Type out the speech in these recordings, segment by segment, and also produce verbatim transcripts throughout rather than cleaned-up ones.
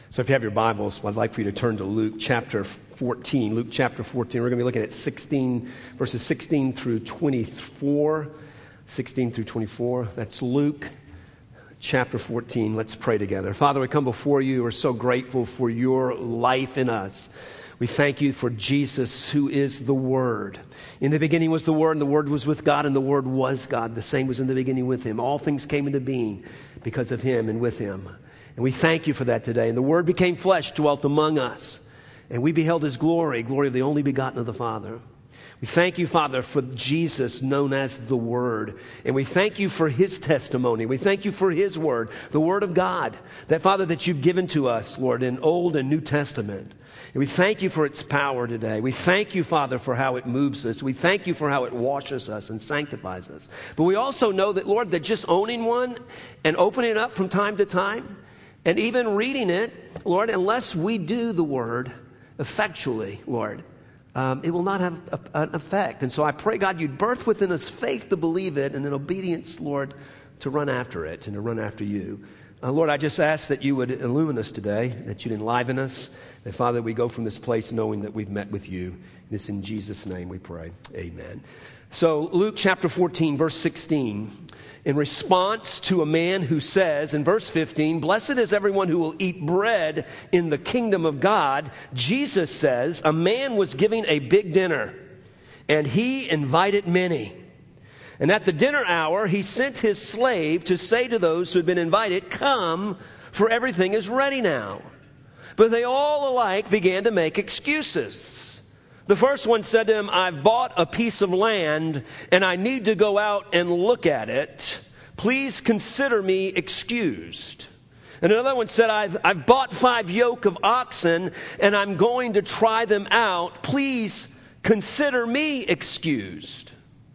So if you have your Bibles, I'd like for you to turn to Luke chapter fourteen. Luke chapter fourteen. We're going to be looking at sixteen, verses sixteen through twenty-four. sixteen through twenty-four. That's Luke chapter fourteen. Let's pray together. Father, we come before you. We're so grateful for your life in us. We thank you for Jesus, who is the Word. In the beginning was the Word, and the Word was with God, and the Word was God. The same was in the beginning with him. All things came into being because of him and with him. And we thank you for that today. And the Word became flesh, dwelt among us. And we beheld his glory, glory of the only begotten of the Father. We thank you, Father, for Jesus known as the Word. And we thank you for his testimony. We thank you for his Word, the Word of God. That, Father, that you've given to us, Lord, in Old and New Testament. And we thank you for its power today. We thank you, Father, for how it moves us. We thank you for how it washes us and sanctifies us. But we also know that, Lord, that just owning one and opening it up from time to time and even reading it, Lord, unless we do the Word effectually, Lord, um, it will not have a, an effect. And so I pray, God, you'd birth within us faith to believe it and then obedience, Lord, to run after it and to run after you. Uh, Lord, I just ask that you would illumine us today, that you'd enliven us, that, Father, we go from this place knowing that we've met with you. This in Jesus' name we pray. Amen. So Luke chapter fourteen, verse sixteen, in response to a man who says, in verse fifteen, "Blessed is everyone who will eat bread in the kingdom of God," Jesus says, a man was giving a big dinner, and he invited many. And at the dinner hour, he sent his slave to say to those who had been invited, "Come, for everything is ready now." But they all alike began to make excuses. The first one said to him, "I've bought a piece of land, and I need to go out and look at it. Please consider me excused." And another one said, I've, I've bought five yoke of oxen, and I'm going to try them out. Please consider me excused.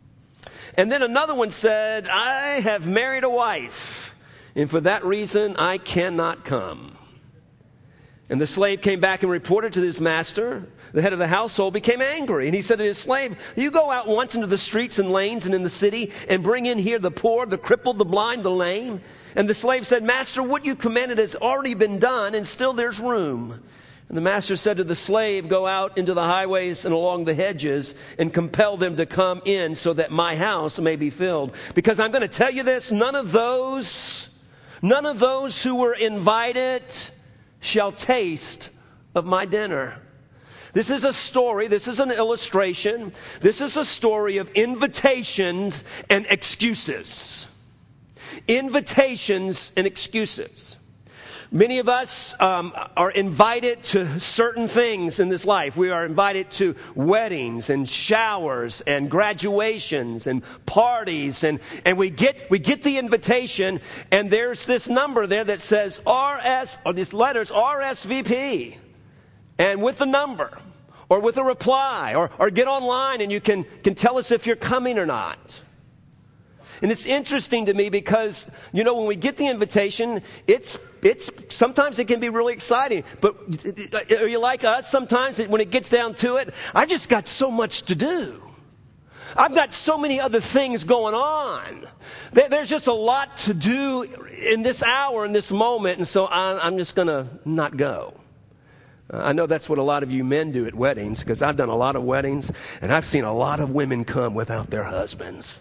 And then another one said, "I have married a wife, and for that reason I cannot come." And the slave came back and reported to his master. The head of the household became angry, and he said to his slave, "You go out once into the streets and lanes and in the city and bring in here the poor, the crippled, the blind, the lame." And the slave said, "Master, what you commanded has already been done, and still there's room." And the master said to the slave, "Go out into the highways and along the hedges and compel them to come in so that my house may be filled. Because I'm going to tell you this, none of those, none of those who were invited shall taste of my dinner." This is a story, this is an illustration, this is a story of invitations and excuses. Invitations and excuses. Many of us um, are invited to certain things in this life. We are invited to weddings and showers and graduations and parties. And, and we get we get the invitation, and there's this number there that says R S, or these letters R S V P. And with a number, or with a reply, or, or get online and you can, can tell us if you're coming or not. And it's interesting to me because, you know, when we get the invitation, it's it's sometimes it can be really exciting. But are you like us? Sometimes when it gets down to it, I just got so much to do. I've got so many other things going on. There's just a lot to do in this hour, in this moment, and so I'm just going to not go. I know that's what a lot of you men do at weddings, because I've done a lot of weddings, and I've seen a lot of women come without their husbands.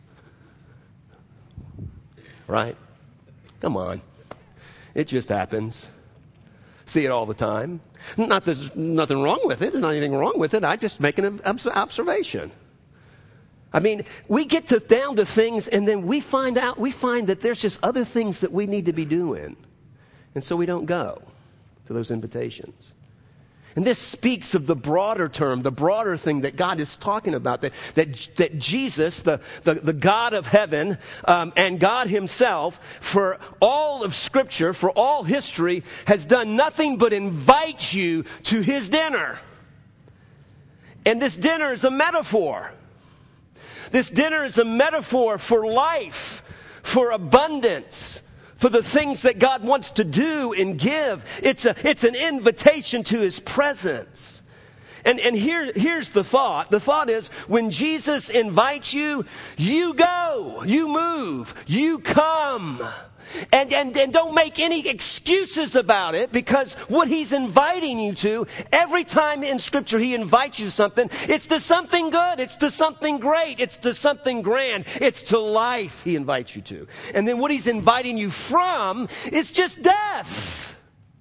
Right? Come on. It just happens. See it all the time. Not that there's nothing wrong with it. There's not anything wrong with it. I just make an observation. I mean, we get to down to things, and then we find out, we find that there's just other things that we need to be doing. And so we don't go to those invitations. And this speaks of the broader term, the broader thing that God is talking about, that that, that Jesus, the, the, the God of heaven, um, and God himself, for all of Scripture, for all history, has done nothing but invite you to his dinner. And this dinner is a metaphor. This dinner is a metaphor for life, for abundance, for the things that God wants to do and give. It's a, it's an invitation to his presence. And, and here, here's the thought. The thought is, when Jesus invites you, you go, you move, you come. And, and, and don't make any excuses about it, because what he's inviting you to, every time in Scripture he invites you to something, it's to something good, it's to something great, it's to something grand, it's to life he invites you to. And then what he's inviting you from is just death.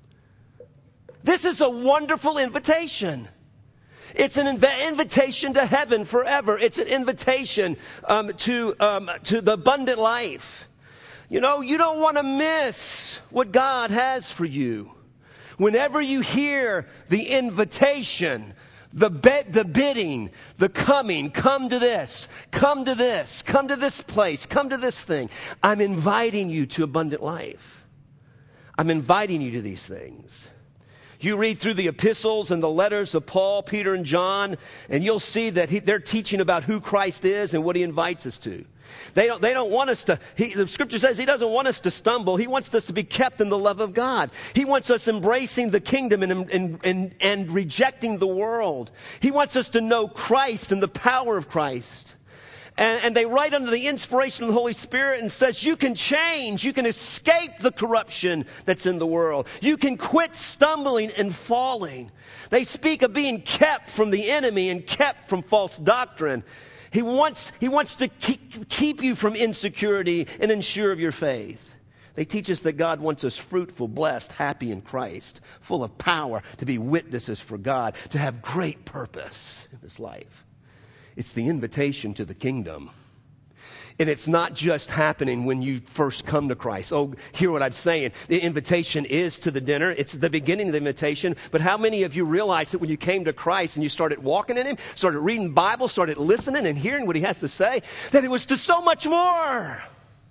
This is a wonderful invitation. It's an inv- invitation to heaven forever. It's an invitation um, to, um, to the abundant life. You know, you don't want to miss what God has for you. Whenever you hear the invitation, the be- the bidding, the coming, come to this, come to this, come to this place, come to this thing, I'm inviting you to abundant life. I'm inviting you to these things. You read through the epistles and the letters of Paul, Peter, and John, and you'll see that he, they're teaching about who Christ is and what he invites us to. They don't, they don't want us to, he, the Scripture says he doesn't want us to stumble. He wants us to be kept in the love of God. He wants us embracing the kingdom and, and, and, and rejecting the world. He wants us to know Christ and the power of Christ. And, and they write under the inspiration of the Holy Spirit and says, you can change, you can escape the corruption that's in the world. You can quit stumbling and falling. They speak of being kept from the enemy and kept from false doctrine. He wants, he wants to keep, keep you from insecurity and ensure of your faith. They teach us that God wants us fruitful, blessed, happy in Christ, full of power, to be witnesses for God, to have great purpose in this life. It's the invitation to the kingdom. And it's not just happening when you first come to Christ. Oh, hear what I'm saying. The invitation is to the dinner. It's the beginning of the invitation. But how many of you realized that when you came to Christ and you started walking in Him, started reading the Bible, started listening and hearing what He has to say, that it was to so much more?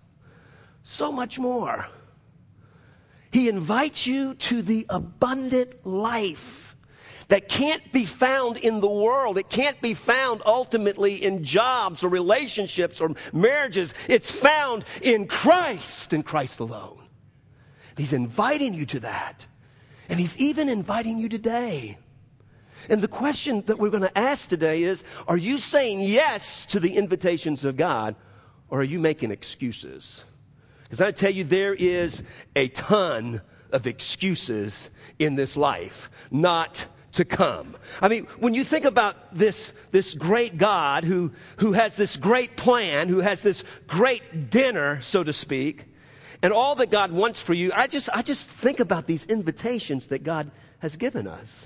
So much more. He invites you to the abundant life that can't be found in the world. It can't be found ultimately in jobs or relationships or marriages. It's found in Christ and Christ alone. He's inviting you to that. And He's even inviting you today. And the question that we're going to ask today is, are you saying yes to the invitations of God, or are you making excuses? Because I tell you, there is a ton of excuses in this life, not to come. I mean, when you think about this, this great God who, who has this great plan, who has this great dinner, so to speak, and all that God wants for you, I just, I just think about these invitations that God has given us.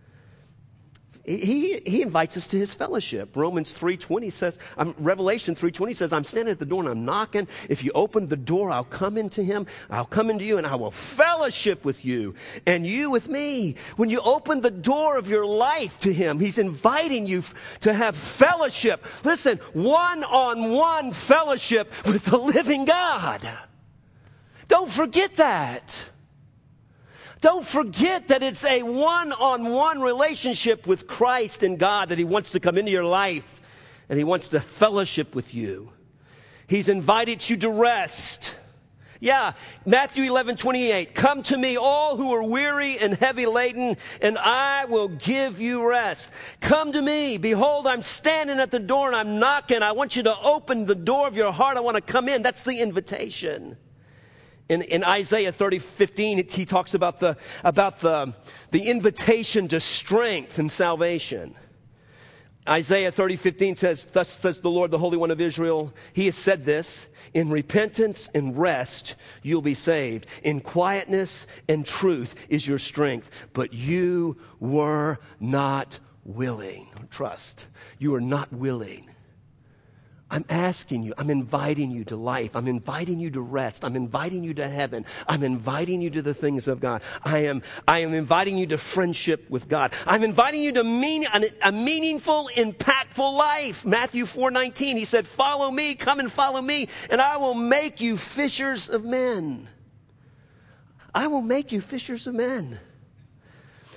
He, he invites us to His fellowship. Romans three twenty says, um, Revelation three twenty says, I'm standing at the door and I'm knocking. If you open the door, I'll come into Him. I'll come into you and I will fellowship with you and you with me. When you open the door of your life to Him, He's inviting you f- to have fellowship. Listen, one-on-one fellowship with the living God. Don't forget that. Don't forget that it's a one-on-one relationship with Christ and God, that He wants to come into your life and He wants to fellowship with you. He's invited you to rest. Yeah, Matthew eleven twenty-eight, come to me all who are weary and heavy laden, and I will give you rest. Come to me. Behold, I'm standing at the door and I'm knocking. I want you to open the door of your heart. I want to come in. That's the invitation. In, in Isaiah thirty fifteen, it, he talks about the about the the invitation to strength and salvation. Isaiah thirty fifteen says, "Thus says the Lord, the Holy One of Israel, He has said this: in repentance and rest you'll be saved. In quietness and truth is your strength. But you were not willing." Trust. You are not willing. I'm asking you, I'm inviting you to life. I'm inviting you to rest. I'm inviting you to heaven. I'm inviting you to the things of God. I am, I am inviting you to friendship with God. I'm inviting you to mean, a, a meaningful, impactful life. Matthew four nineteen, He said, follow me, come and follow me, and I will make you fishers of men. I will make you fishers of men.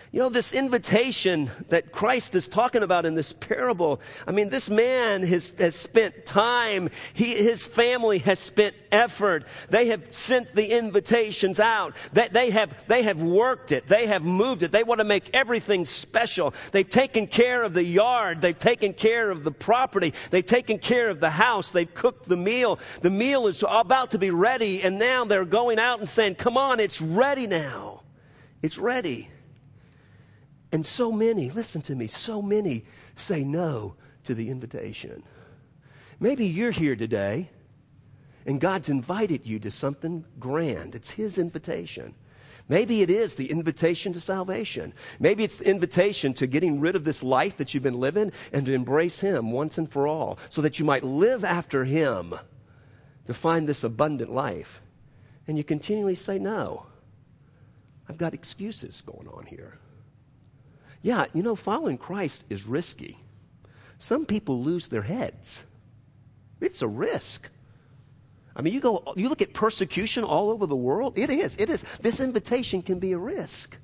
You know, this invitation that Christ is talking about in this parable, I mean, this man has, has spent time. He, his family has spent effort. They have sent the invitations out. They, they, have, they have worked it. They have moved it. They want to make everything special. They've taken care of the yard. They've taken care of the property. They've taken care of the house. They've cooked the meal. The meal is about to be ready, and now they're going out and saying, come on, it's ready now. It's ready. And so many, listen to me, so many say no to the invitation. Maybe you're here today and God's invited you to something grand. It's His invitation. Maybe it is the invitation to salvation. Maybe it's the invitation to getting rid of this life that you've been living and to embrace Him once and for all so that you might live after Him to find this abundant life. And you continually say, no, I've got excuses going on here. Yeah, you know, following Christ is risky. Some people lose their heads. It's a risk. I mean, you go, you look at persecution all over the world. It is, it is. This invitation can be a risk.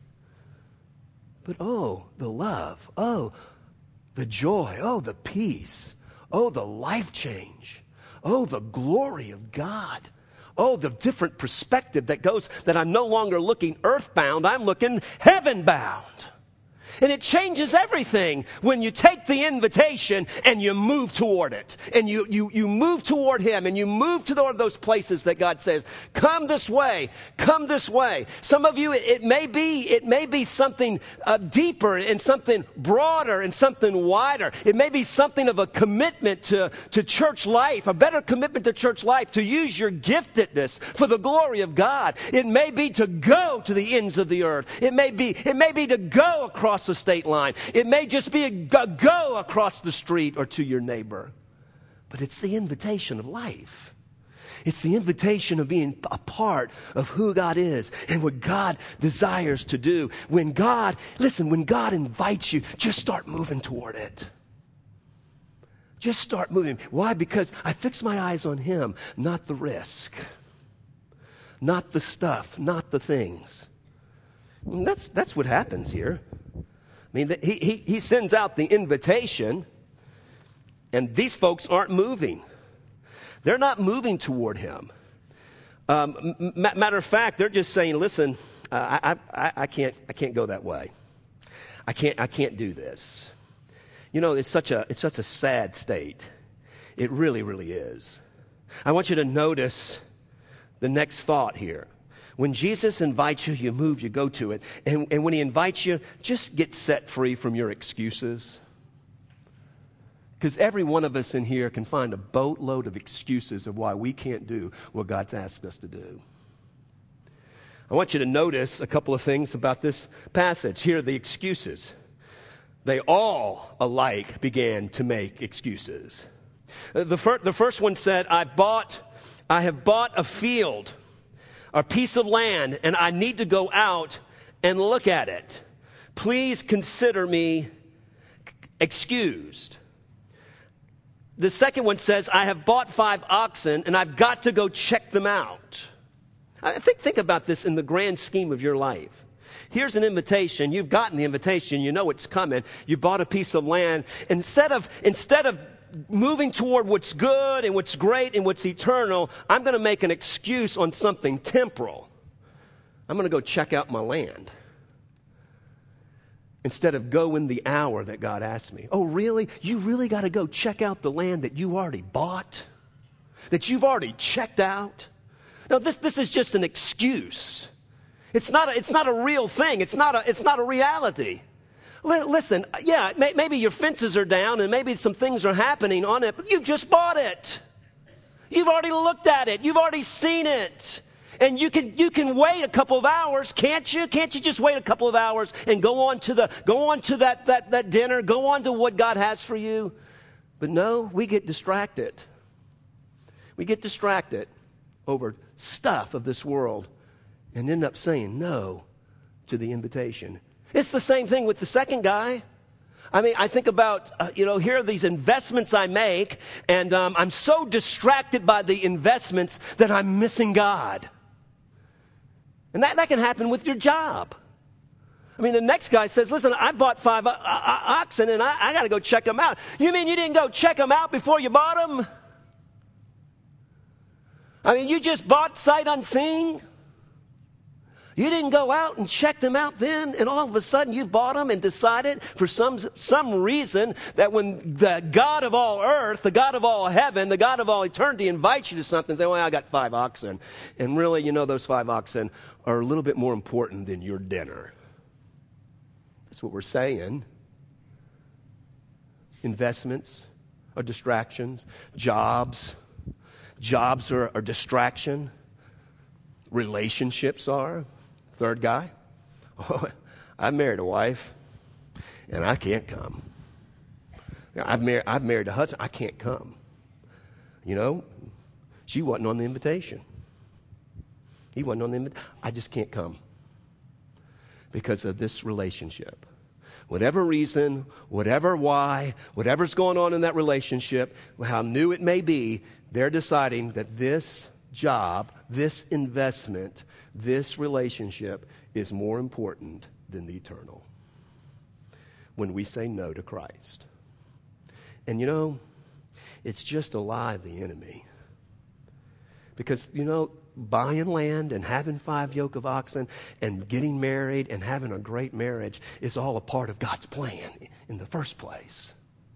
But oh, the love. Oh, the joy. Oh, the peace. Oh, the life change. Oh, the glory of God. Oh, the different perspective that goes, that I'm no longer looking earthbound, I'm looking heaven-bound. And it changes everything when you take the invitation and you move toward it. And you, you, you move toward Him and you move toward those places that God says, come this way, come this way. Some of you, it, it may be, it may be something uh, deeper and something broader and something wider. It may be something of a commitment to, to church life, a better commitment to church life, to use your giftedness for the glory of God. It may be to go to the ends of the earth. It may be, it may be to go across the state line. It may just be a go across the street or to your neighbor. But it's the invitation of life. It's the invitation of being a part of who God is and what God desires to do. When God, listen, when God invites you, just start moving toward it. Just start moving. Why? Because I fix my eyes on Him, not the risk, not the stuff, not the things. And that's, that's what happens here. I mean, he, he, he sends out the invitation, and these folks aren't moving. They're not moving toward Him. Um, m- matter of fact, they're just saying, listen, uh, I, I, I, can't, I can't go that way. I can't, I can't do this. You know, it's such a, it's such a sad state. It really, really is. I want you to notice the next thought here. When Jesus invites you, you move, you go to it. And, and when He invites you, just get set free from your excuses. Because every one of us in here can find a boatload of excuses of why we can't do what God's asked us to do. I want you to notice a couple of things about this passage. Here are the excuses. They all alike began to make excuses. The, fir- the first one said, I bought, I have bought a field, a piece of land, and I need to go out and look at it. Please consider me excused. The second one says, I have bought five oxen, and I've got to go check them out. I think, think about this in the grand scheme of your life. Here's an invitation. You've gotten the invitation. You know it's coming. You bought a piece of land. Instead of, instead of moving toward what's good and what's great and what's eternal, I'm going to make an excuse on something temporal. I'm going to go check out my land. Instead of go in the hour that God asked me. Oh, really? You really got to go check out the land that you already bought? That you've already checked out? No, this, this is just an excuse. It's not a, it's not a real thing. It's not a, it's not a reality. Listen, yeah, may, maybe your fences are down and maybe some things are happening on it, but you've just bought it. You've already looked at it. You've already seen it. And you can you can wait a couple of hours, can't you? Can't you just wait a couple of hours and go on to the go on to that that that dinner, go on to what God has for you? But no, we get distracted. We get distracted over stuff of this world and end up saying no to the invitation. It's the same thing with the second guy. I mean, I think about, uh, you know, here are these investments I make, and um, I'm so distracted by the investments that I'm missing God. And that, that can happen with your job. I mean, the next guy says, listen, I bought five uh, uh, oxen and I, I got to go check them out. You mean you didn't go check them out before you bought them? I mean, you just bought sight unseen? You didn't go out and check them out then, and all of a sudden you bought them and decided for some, some reason that when the God of all earth, the God of all heaven, the God of all eternity invites you to something, say, well, I got five oxen. And really, you know, those five oxen are a little bit more important than your dinner. That's what we're saying. Investments are distractions. Jobs. Jobs are a distraction. Relationships are. Third guy, oh, I married a wife, and I can't come. I've married, I've married a husband, I can't come. You know, she wasn't on the invitation. He wasn't on the invitation. I just can't come because of this relationship. Whatever reason, whatever why, whatever's going on in that relationship, how new it may be, they're deciding that this job, this investment, this relationship is more important than the eternal when we say no to Christ. And you know, it's just a lie of the enemy. Because, you know, buying land and having five yoke of oxen and getting married and having a great marriage is all a part of God's plan in the first place.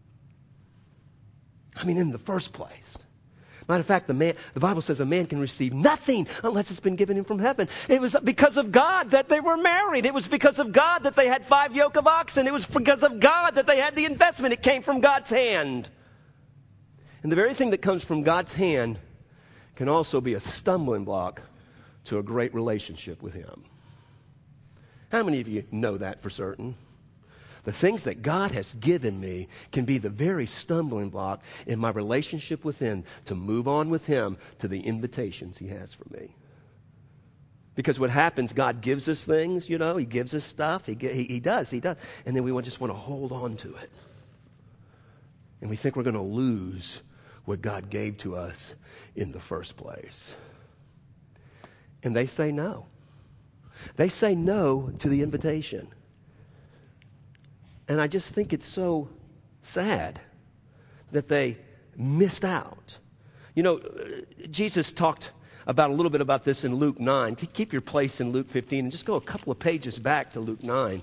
I mean, in the first place. Matter of fact, the man, the Bible says a man can receive nothing unless it's been given him from heaven. It was because of God that they were married. It was because of God that they had five yoke of oxen. It was because of God that they had the investment. It came from God's hand. And the very thing that comes from God's hand can also be a stumbling block to a great relationship with Him. How many of you know that for certain? The things that God has given me can be the very stumbling block in my relationship with Him to move on with Him to the invitations He has for me. Because what happens, God gives us things, you know, He gives us stuff. He, he, he does, He does. And then we just want to hold on to it. And we think we're going to lose what God gave to us in the first place. And they say no. They say no to the invitation. And I just think it's so sad that they missed out. You know, Jesus talked about a little bit about this in Luke nine. Keep your place in Luke fifteen and just go a couple of pages back to Luke nine.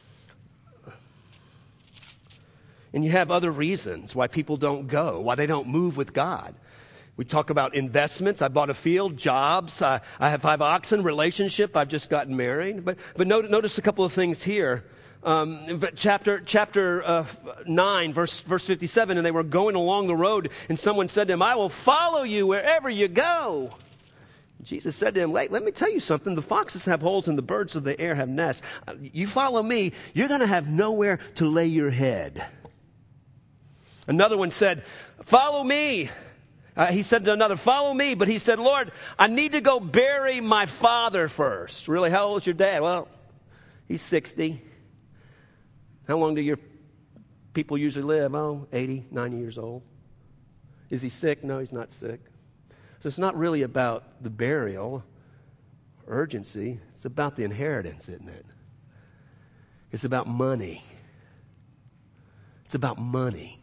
And you have other reasons why people don't go, why they don't move with God. We talk about investments. I bought a field, jobs. I, I have five oxen, relationship. I've just gotten married. But but notice, notice a couple of things here. Um, chapter chapter uh, nine, verse verse fifty-seven, and they were going along the road, and someone said to him, "I will follow you wherever you go." Jesus said to him, let, let me tell you something. The foxes have holes and the birds of the air have nests. You follow me, you're going to have nowhere to lay your head. Another one said, "Follow me." Uh, he said to another, "Follow me." But he said, "Lord, I need to go bury my father first." Really, how old is your dad? Well, he's sixty. How long do your people usually live? Oh, eighty, ninety years old. Is he sick? No, he's not sick. So it's not really about the burial, urgency. It's about the inheritance, isn't it? It's about money. It's about money.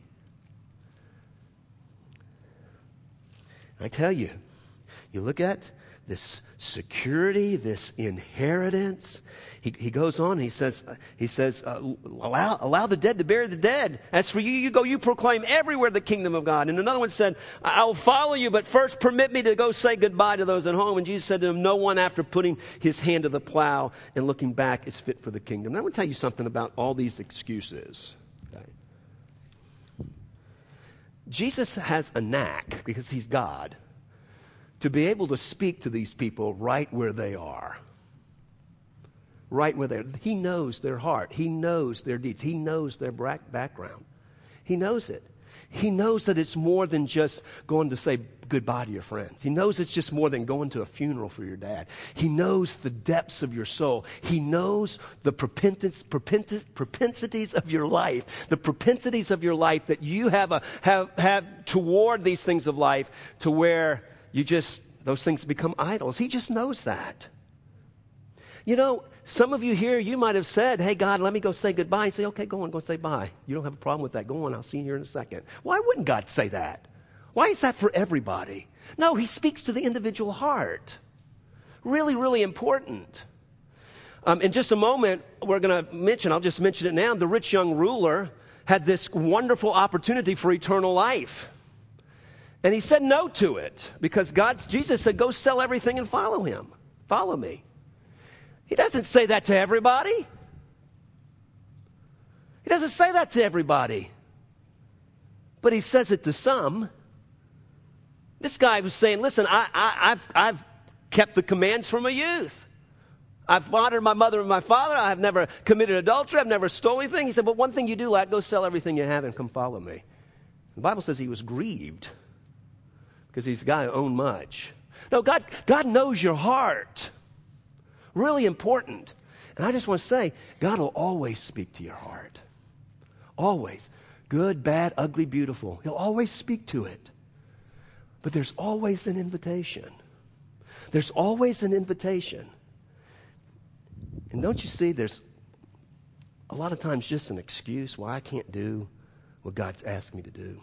I tell you, you look at this security, this inheritance. He, he goes on, he says, he says, uh, allow, allow the dead to bury the dead. As for you, you go, you proclaim everywhere the kingdom of God. And another one said, I will follow you, but first permit me to go say goodbye to those at home. And Jesus said to him, no one after putting his hand to the plow and looking back is fit for the kingdom. Now, I want to tell you something about all these excuses. Okay? Jesus has a knack, because he's God, to be able to speak to these people right where they are. Right where they are. He knows their heart. He knows their deeds. He knows their background. He knows it. He knows that it's more than just going to say goodbye to your friends. He knows it's just more than going to a funeral for your dad. He knows the depths of your soul. He knows the propensities of your life, the propensities of your life that you have, a, have, have toward these things of life, to where you just, those things become idols. He just knows that. You know, Some of you here, you might have said, hey, God, let me go say goodbye. You say, okay, go on, go say bye. You don't have a problem with that. Go on, I'll see you here in a second. Why wouldn't God say that? Why is that for everybody? No, he speaks to the individual heart. Really, really important. Um, in just a moment, we're going to mention, I'll just mention it now, the rich young ruler had this wonderful opportunity for eternal life. And he said no to it because God, Jesus said, go sell everything and follow him. Follow me. He doesn't say that to everybody. He doesn't say that to everybody. But he says it to some. This guy was saying, listen, I, I, I've, I've kept the commands from my youth. I've honored my mother and my father. I've never committed adultery. I've never stolen anything. He said, but one thing you do lack, go sell everything you have and come follow me. The Bible says he was grieved because he's a guy who owned much. No, God, God knows your heart. Really important. And I just want to say, God will always speak to your heart. Always. Good, bad, ugly, beautiful. He'll always speak to it. But there's always an invitation. There's always an invitation. And don't you see, there's a lot of times just an excuse why I can't do what God's asked me to do.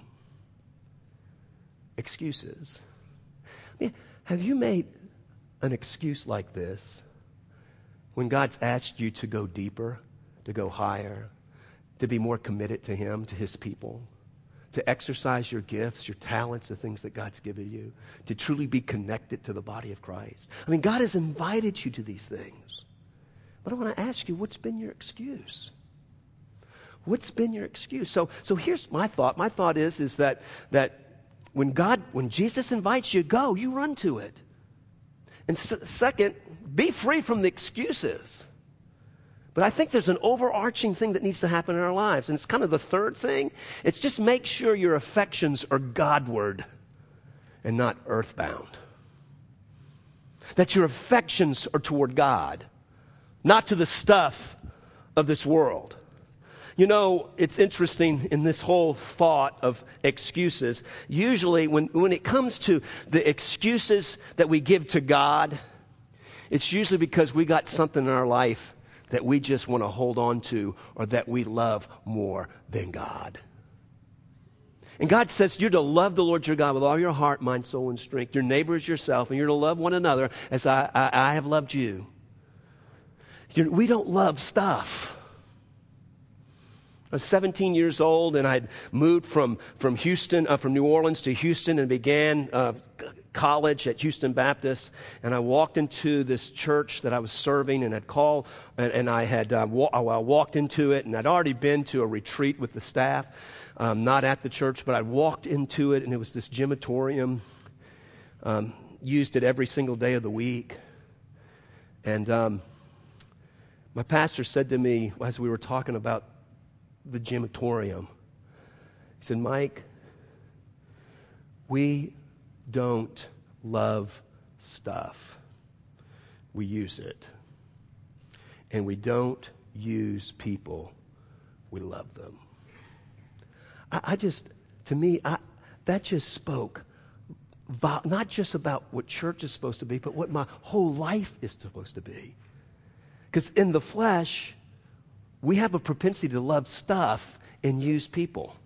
Excuses. I mean, have you made an excuse like this when God's asked you to go deeper, to go higher, to be more committed to him, to his people, to exercise your gifts, your talents, the things that God's given you, to truly be connected to the body of Christ? I mean, God has invited you to these things. But I want to ask you, what's been your excuse? What's been your excuse? So, so here's my thought. My thought is, is that, that when God, when Jesus invites you to go, you run to it. And s- second, be free from the excuses. But I think there's an overarching thing that needs to happen in our lives. And it's kind of the third thing. It's just make sure your affections are Godward and not earthbound. That your affections are toward God, not to the stuff of this world. You know, it's interesting in this whole thought of excuses. Usually when, when it comes to the excuses that we give to God, it's usually because we got something in our life that we just want to hold on to or that we love more than God. And God says you're to love the Lord your God with all your heart, mind, soul, and strength. Your neighbor is yourself, and you're to love one another as I, I, I have loved you. You're, we don't love stuff. I was seventeen years old, and I'd moved from, from Houston, uh, from New Orleans to Houston, and began uh, college at Houston Baptist. And I walked into this church that I was serving, and I'd called, and, and I had uh, wa- I walked into it, and I'd already been to a retreat with the staff, um, not at the church, but I walked into it, and it was this gymatorium, um, used it every single day of the week, and um, my pastor said to me as we were talking about the gymatorium, he said, Mike, we don't love stuff. We use it. And we don't use people. We love them. I, I just, to me, I, that just spoke vo- not just about what church is supposed to be, but what my whole life is supposed to be. Because in the flesh, we have a propensity to love stuff and use people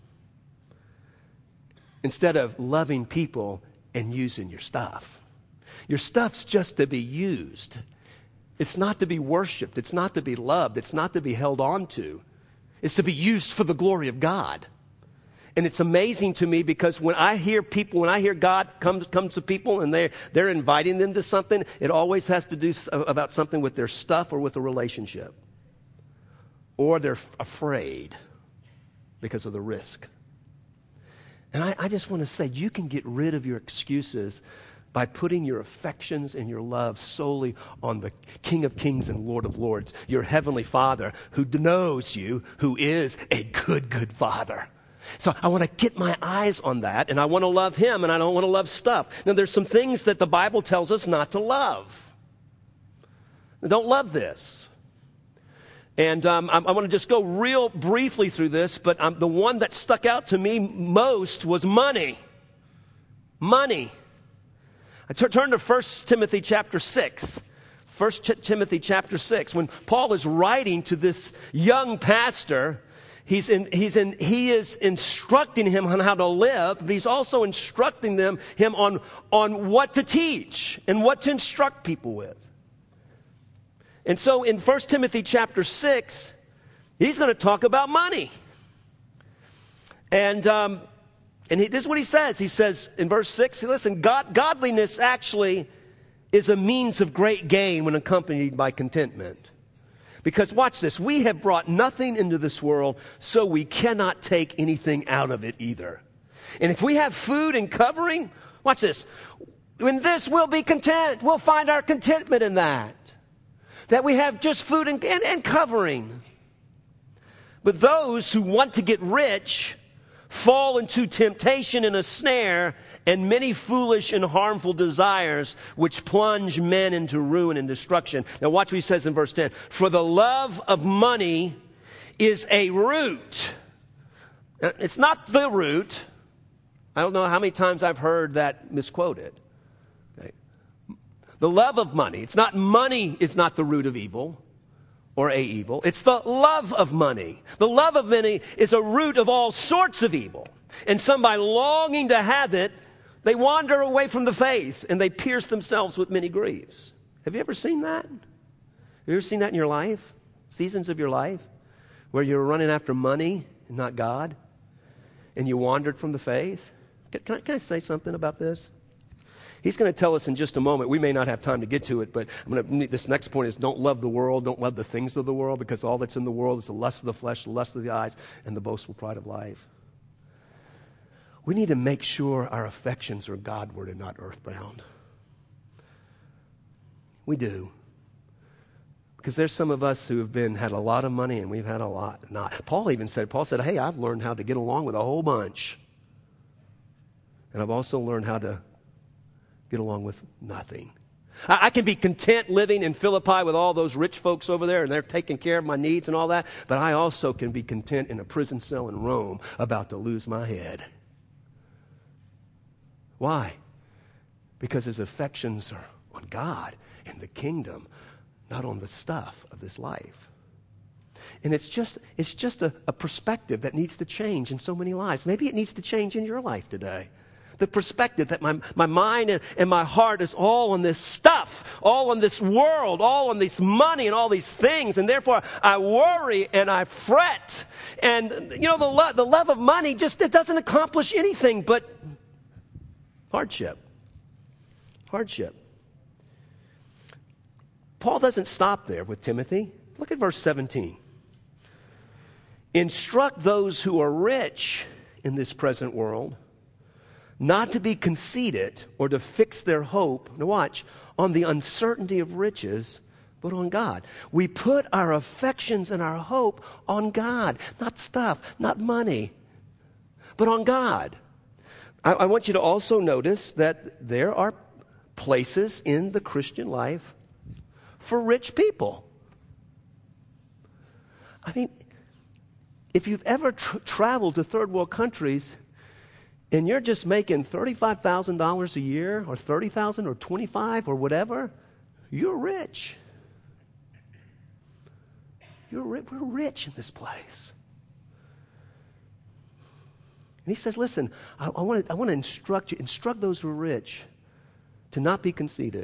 instead of loving people and using your stuff. Your stuff's just to be used. It's not to be worshiped. It's not to be loved. It's not to be held on to. It's to be used for the glory of God. And it's amazing to me because when I hear people, when I hear God comes comes to people and they're, they're inviting them to something, it always has to do about something with their stuff or with a relationship. Or they're afraid because of the risk. And I, I just want to say, you can get rid of your excuses by putting your affections and your love solely on the King of Kings and Lord of Lords, your Heavenly Father, who knows you, who is a good, good Father. So I want to get my eyes on that, and I want to love Him, and I don't want to love stuff. Now, there's some things that the Bible tells us not to love. Don't love this. And um, I, I want to just go real briefly through this, but um, the one that stuck out to me most was money. Money. I t- turn to First Timothy chapter six. First Timothy chapter six, when Paul is writing to this young pastor, he's in, he's in, he is instructing him on how to live, but he's also instructing them, him on, on what to teach and what to instruct people with. And so in First Timothy chapter six, he's going to talk about money. And um, and he, this is what he says. He says in verse six, listen, God, godliness actually is a means of great gain when accompanied by contentment. Because watch this, we have brought nothing into this world, so we cannot take anything out of it either. And if we have food and covering, watch this, in this we'll be content. We'll find our contentment in that. That we have just food and, and, and covering. But those who want to get rich fall into temptation and a snare and many foolish and harmful desires which plunge men into ruin and destruction. Now watch what he says in verse ten. For the love of money is a root. It's not the root. I don't know how many times I've heard that misquoted. Okay. The love of money. It's not money is not the root of evil or a evil. It's the love of money. The love of money is a root of all sorts of evil. And some, by longing to have it, they wander away from the faith and they pierce themselves with many griefs. Have you ever seen that? Have you ever seen that in your life? Seasons of your life where you're running after money and not God and you wandered from the faith? Can, can, I, can I say something about this? He's going to tell us in just a moment. We may not have time to get to it, but I'm going to, this next point is don't love the world, don't love the things of the world, because all that's in the world is the lust of the flesh, the lust of the eyes, and the boastful pride of life. We need to make sure our affections are Godward and not earthbound. We do. Because there's some of us who have been had a lot of money and we've had a lot not. Paul even said, Paul said, hey, I've learned how to get along with a whole bunch. And I've also learned how to get along with nothing. I, I can be content living in Philippi with all those rich folks over there and they're taking care of my needs and all that. But I also can be content in a prison cell in Rome about to lose my head. Why? Because his affections are on God and the kingdom, not on the stuff of this life. And it's just it's just a, a perspective that needs to change in so many lives. Maybe it needs to change in your life today. The perspective that my, my mind and, and my heart is all on this stuff, all on this world, all on this money and all these things. And therefore I worry and I fret. And, you know, the, lo- the love of money just, it doesn't accomplish anything but hardship. Hardship. Paul doesn't stop there with Timothy. Look at verse seventeen. Instruct those who are rich in this present world not to be conceited or to fix their hope, now watch, on the uncertainty of riches, but on God. We put our affections and our hope on God, not stuff, not money, but on God. I, I want you to also notice that there are places in the Christian life for rich people. I mean, if you've ever tr- traveled to third world countries and you're just making thirty-five thousand dollars a year or thirty thousand dollars or twenty-five thousand dollars or whatever, you're rich. You're ri- we're rich in this place. And he says, listen, I, I want to I want to instruct you, instruct those who are rich to not be conceited,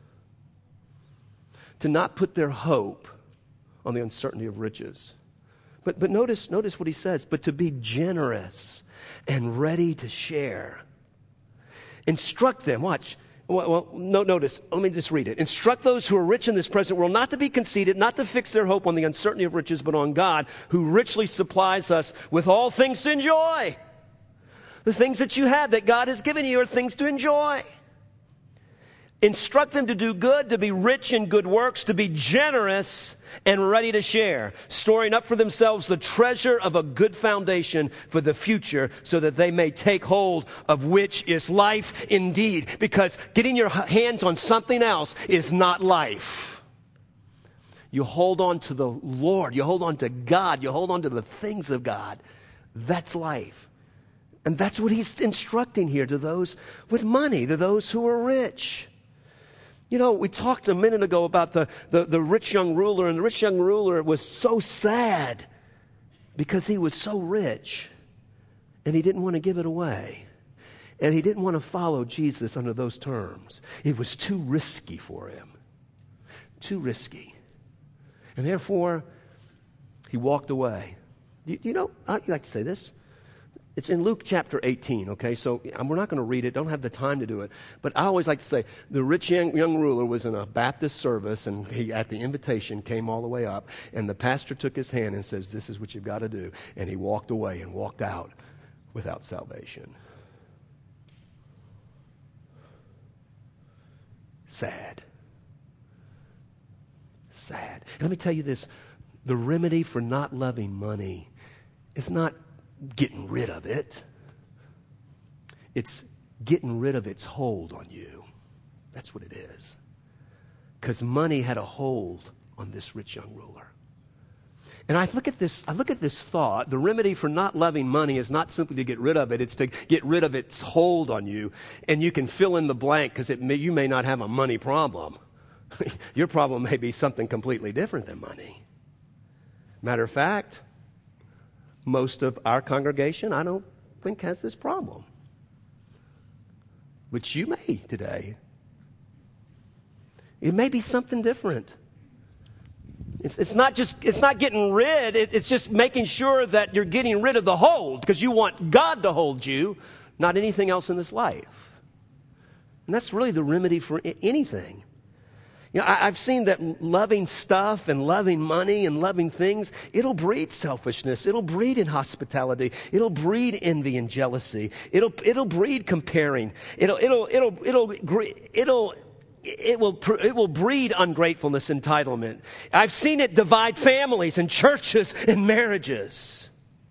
to not put their hope on the uncertainty of riches. But but notice notice what he says, but to be generous and ready to share. Instruct them, watch. Well, well no, notice, let me just read it. Instruct those who are rich in this present world not to be conceited, not to fix their hope on the uncertainty of riches, but on God, who richly supplies us with all things to enjoy. The things that you have that God has given you are things to enjoy. Instruct them to do good, to be rich in good works, to be generous and ready to share, storing up for themselves the treasure of a good foundation for the future so that they may take hold of which is life indeed. Because getting your hands on something else is not life. You hold on to the Lord, you hold on to God, you hold on to the things of God. That's life. And that's what he's instructing here to those with money, to those who are rich. You know, we talked a minute ago about the, the, the rich young ruler, and the rich young ruler was so sad because he was so rich, and he didn't want to give it away. And he didn't want to follow Jesus under those terms. It was too risky for him. Too risky. And therefore, he walked away. You, you know, I like to say this. It's in Luke chapter eighteen, okay? So we're not going to read it. Don't have the time to do it. But I always like to say, the rich young, young ruler was in a Baptist service, and he, at the invitation, came all the way up. And the pastor took his hand and says, this is what you've got to do. And he walked away and walked out without salvation. Sad. Sad. And let me tell you this. The remedy for not loving money is not getting rid of it. It's getting rid of its hold on you. That's what it is. Because money had a hold on this rich young ruler. And I look at this, I look at this thought. The remedy for not loving money is not simply to get rid of it. It's to get rid of its hold on you. And you can fill in the blank because it may, you may not have a money problem. Your problem may be something completely different than money. Matter of fact, most of our congregation, I don't think, has this problem. Which you may today. It may be something different. It's, it's not just, it's not getting rid, it, it's just making sure that you're getting rid of the hold, because you want God to hold you, not anything else in this life. And that's really the remedy for I- anything. You know, I, I've seen that loving stuff and loving money and loving things, it'll breed selfishness. It'll breed inhospitality. It'll breed envy and jealousy. It'll it'll breed comparing. It'll it'll it'll it'll it'll it will it will breed ungratefulness, entitlement. I've seen it divide families and churches and marriages.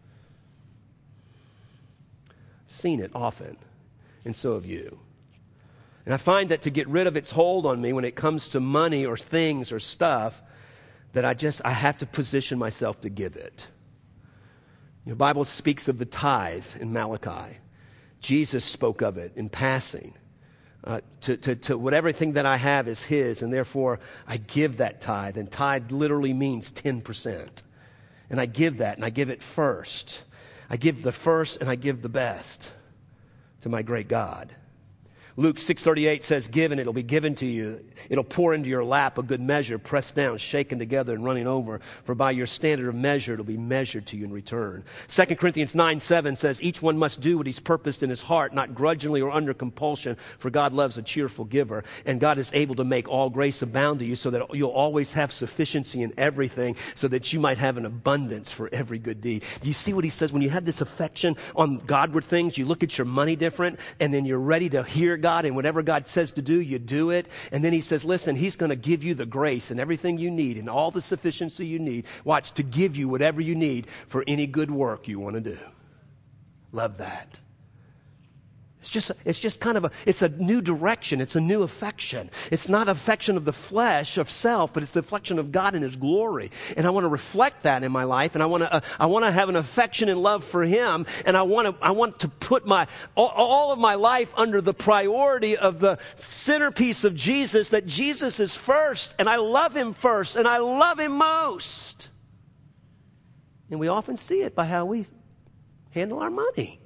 I've seen it often, and so have you. And I find that to get rid of its hold on me when it comes to money or things or stuff, that I just, I have to position myself to give it. You know, the Bible speaks of the tithe in Malachi. Jesus spoke of it in passing. Uh, to, to, to what everything that I have is His, and therefore I give that tithe. And tithe literally means ten percent. And I give that, and I give it first. I give the first, and I give the best to my great God. Luke six thirty-eight says, give and it'll be given to you. It'll pour into your lap a good measure, pressed down, shaken together, and running over. For by your standard of measure, it'll be measured to you in return. Second Corinthians nine seven says, each one must do what he's purposed in his heart, not grudgingly or under compulsion, for God loves a cheerful giver. And God is able to make all grace abound to you, so that you'll always have sufficiency in everything, so that you might have an abundance for every good deed. Do you see what he says? When you have this affection on Godward things, you look at your money different, and then you're ready to hear God, and whatever God says to do, you do it. And then he says, listen, he's going to give you the grace and everything you need and all the sufficiency you need. Watch, to give you whatever you need for any good work you want to do. Love that. It's just, it's just kind of a, it's a new direction. It's a new affection. It's not affection of the flesh, of self, but it's the affection of God and His glory. And I want to reflect that in my life. And I want to, uh, I want to have an affection and love for Him. And I want to, I want to put my, all, all of my life under the priority of the centerpiece of Jesus, that Jesus is first. And I love Him first. And I love Him most. And we often see it by how we handle our money.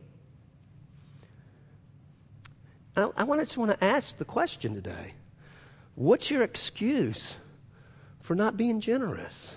I, I just want to ask the question today. What's your excuse for not being generous?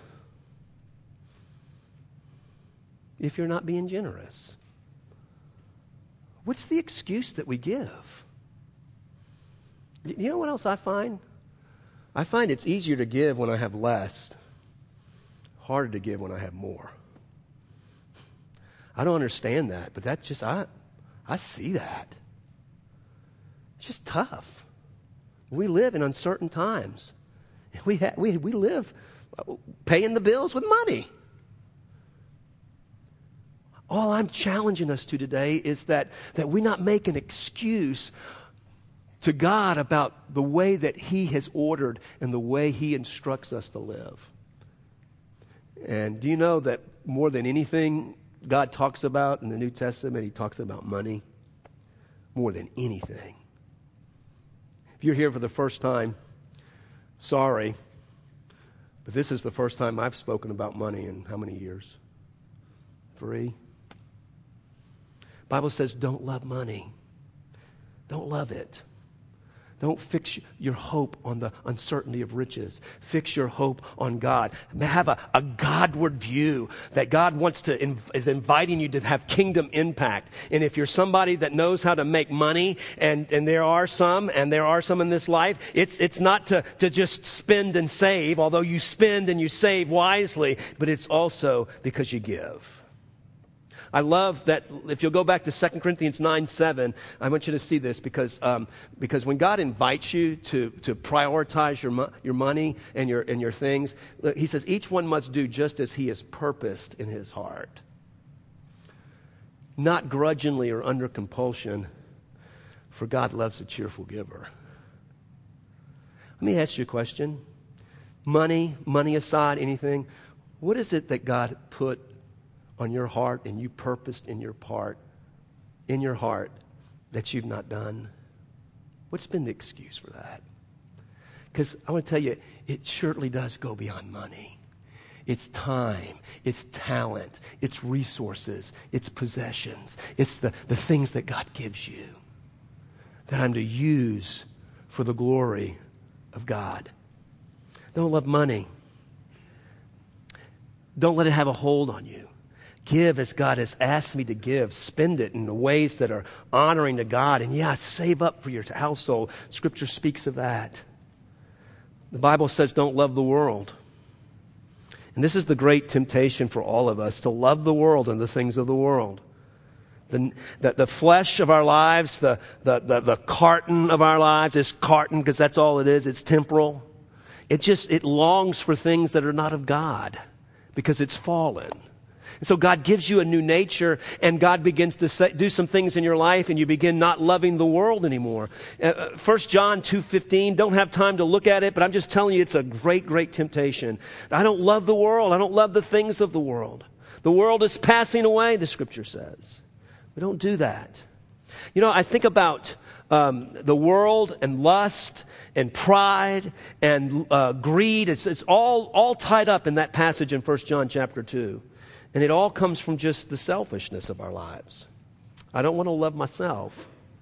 If you're not being generous. What's the excuse that we give? You know what else I find? I find it's easier to give when I have less, harder to give when I have more. I don't understand that, but that's just, I, I see that. It's just tough. We live in uncertain times. We, ha- we, we live paying the bills with money. All I'm challenging us to today is that, that we not make an excuse to God about the way that He has ordered and the way He instructs us to live. And do you know that more than anything God talks about in the New Testament, He talks about money? More than anything. If you're here for the first time, Sorry, but this is the first time I've spoken about money in how many years? Three. Bible says don't love money. Don't love it. Don't fix your hope on the uncertainty of riches. Fix your hope on God. Have a, a Godward view that God wants to, is inviting you to have kingdom impact. And if you're somebody that knows how to make money, and, and there are some, and there are some in this life, it's, it's not to, to just spend and save, although you spend and you save wisely, but it's also because you give. I love that if you'll go back to Second Corinthians nine seven, I want you to see this because um, because when God invites you to, to prioritize your, mo- your money and your, and your things, he says each one must do just as he has purposed in his heart. Not grudgingly or under compulsion, for God loves a cheerful giver. Let me ask you a question. Money, money aside, anything, what is it that God put on your heart and you purposed in your part, in your heart, that you've not done? What's been the excuse for that? Because I want to tell you, it surely does go beyond money. It's time, it's talent, it's resources, it's possessions. It's the, the things that God gives you that I'm to use for the glory of God. Don't love money. Don't let it have a hold on you. Give as God has asked me to give. Spend it in the ways that are honoring to God. And yeah, save up for your household. Scripture speaks of that. The Bible says don't love the world. And this is the great temptation for all of us, to love the world and the things of the world. The, the, the flesh of our lives, the, the, the, the carton of our lives is carton because that's all it is. It's temporal. It just, it longs for things that are not of God because it's fallen. And so God gives you a new nature, and God begins to say, do some things in your life, and you begin not loving the world anymore. Uh, First John two fifteen, don't have time to look at it, but I'm just telling you it's a great, great temptation. I don't love the world. I don't love the things of the world. The world is passing away, the Scripture says. We don't do that. You know, I think about um, the world and lust and pride and uh, greed. It's, it's all, all tied up in that passage in First John chapter two. And it all comes from just the selfishness of our lives. I don't want to love myself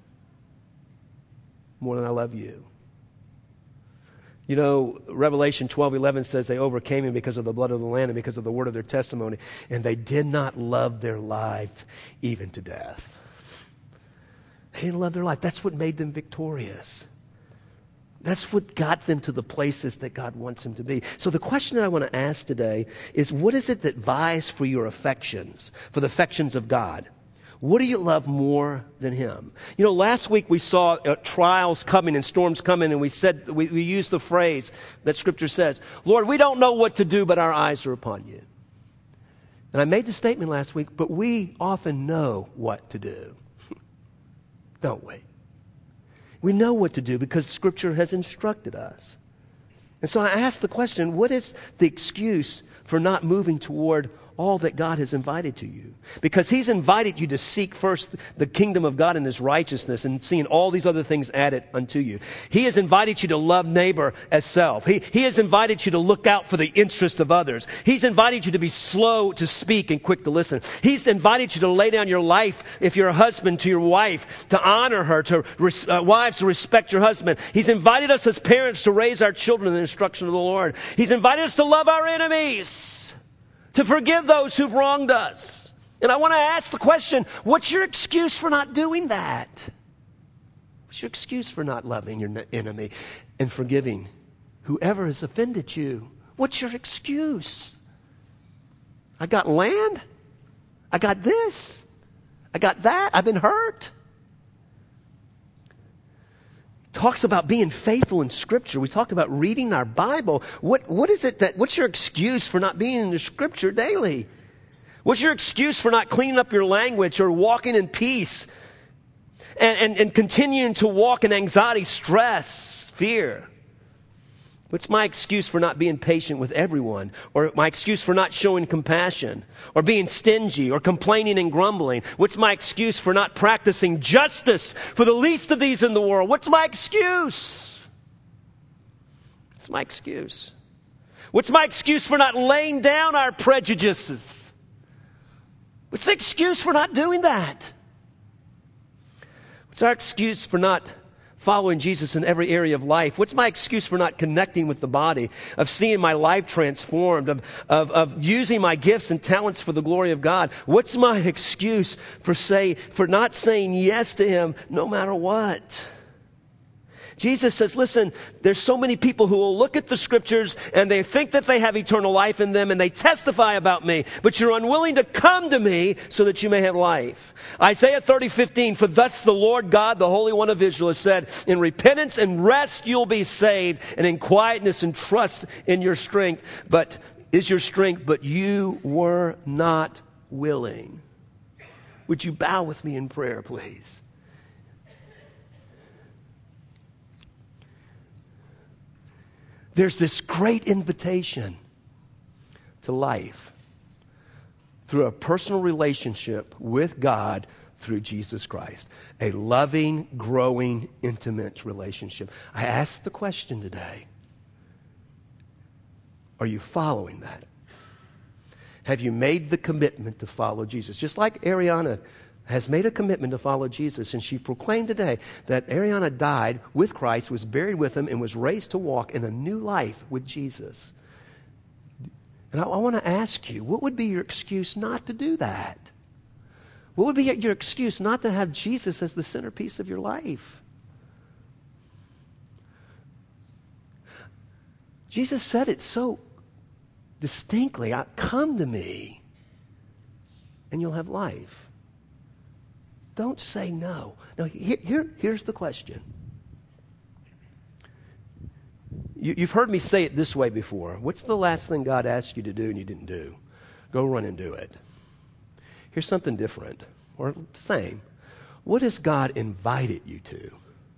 more than I love you. You know, Revelation twelve eleven says they overcame him because of the blood of the Lamb and because of the word of their testimony. And they did not love their life even to death. They didn't love their life. That's what made them victorious. That's what got them to the places that God wants them to be. So the question that I want to ask today is, what is it that vies for your affections, for the affections of God? What do you love more than Him? You know, last week we saw uh, trials coming and storms coming, and we said, we, we used the phrase that Scripture says, Lord, we don't know what to do, but our eyes are upon you. And I made the statement last week, but we often know what to do. Don't we? We know what to do because Scripture has instructed us. And so I asked the question, what is the excuse for not moving toward all that God has invited to you? Because He's invited you to seek first the kingdom of God and His righteousness, and seeing all these other things added unto you. He has invited you to love neighbor as self. He, he has invited you to look out for the interest of others. He's invited you to be slow to speak and quick to listen. He's invited you to lay down your life, if you're a husband, to your wife, to honor her, to res, uh, wives to respect your husband. He's invited us as parents to raise our children in the instruction of the Lord. He's invited us to love our enemies, to forgive those who've wronged us. And I want to ask the question, what's your excuse for not doing that? What's your excuse for not loving your enemy and forgiving whoever has offended you? What's your excuse? I got land. I got this. I got that. I've been hurt. Talks about being faithful in Scripture. We talked about reading our Bible. What, what is it that, what's your excuse for not being in the Scripture daily? What's your excuse for not cleaning up your language or walking in peace and, and, and continuing to walk in anxiety, stress, fear? What's my excuse for not being patient with everyone? Or my excuse for not showing compassion? Or being stingy? Or complaining and grumbling? What's my excuse for not practicing justice for the least of these in the world? What's my excuse? What's my excuse? What's my excuse for not laying down our prejudices? What's the excuse for not doing that? What's our excuse for not following Jesus in every area of life? What's my excuse for not connecting with the body, of seeing my life transformed, of, of, of using my gifts and talents for the glory of God? What's my excuse for say, for not saying yes to Him no matter what? Jesus says, listen, there's so many people who will look at the scriptures and they think that they have eternal life in them and they testify about me, but you're unwilling to come to me so that you may have life. Isaiah thirty fifteen, for thus the Lord God, the Holy One of Israel, has said, in repentance and rest you'll be saved, and in quietness and trust in your strength, but is your strength, but you were not willing. Would you bow with me in prayer, please? There's this great invitation to life through a personal relationship with God through Jesus Christ. A loving, growing, intimate relationship. I ask the question today, are you following that? Have you made the commitment to follow Jesus? Just like Ariana has made a commitment to follow Jesus, and she proclaimed today that Ariana died with Christ, was buried with Him, and was raised to walk in a new life with Jesus. And I, I want to ask you, what would be your excuse not to do that? What would be your excuse not to have Jesus as the centerpiece of your life? Jesus said it so distinctly, come to me and you'll have life. Don't say no. Now, here, here, here's the question. You, you've heard me say it this way before. What's the last thing God asked you to do and you didn't do? Go run and do it. Here's something different, or same. What has God invited you to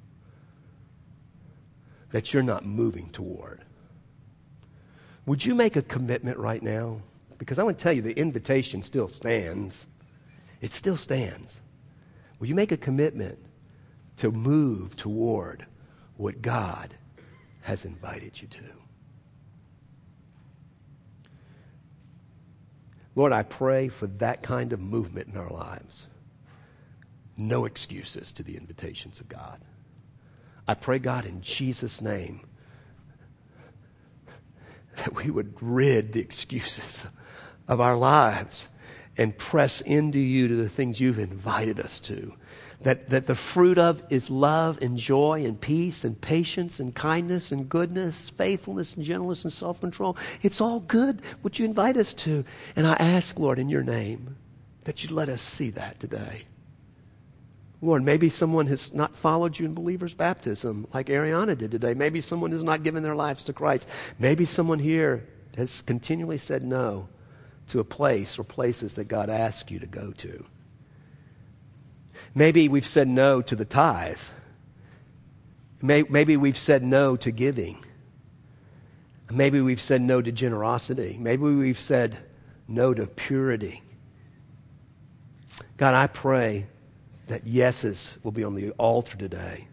that you're not moving toward? Would you make a commitment right now? Because I want to tell you, the invitation still stands. It still stands. Will you make a commitment to move toward what God has invited you to? Lord, I pray for that kind of movement in our lives. No excuses to the invitations of God. I pray, God, in Jesus' name, that we would rid the excuses of our lives and press into you to the things you've invited us to. That, that the fruit of is love and joy and peace and patience and kindness and goodness, faithfulness and gentleness and self-control. It's all good what you invite us to. And I ask, Lord, in your name, that you'd let us see that today. Lord, maybe someone has not followed you in believer's baptism like Ariana did today. Maybe someone has not given their lives to Christ. Maybe someone here has continually said no to a place or places that God asks you to go to. Maybe we've said no to the tithe. Maybe we've said no to giving. Maybe we've said no to generosity. Maybe we've said no to purity. God, I pray that yeses will be on the altar today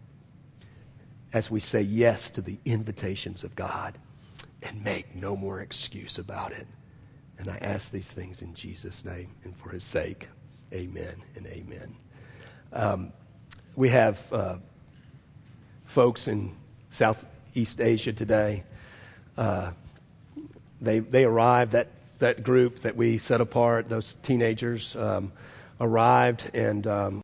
as we say yes to the invitations of God and make no more excuse about it. And I ask these things in Jesus' name and for His sake. Amen and amen. Um, we have uh, folks in Southeast Asia today. Uh, they they arrived, that, that group that we set apart, those teenagers um, arrived, and um,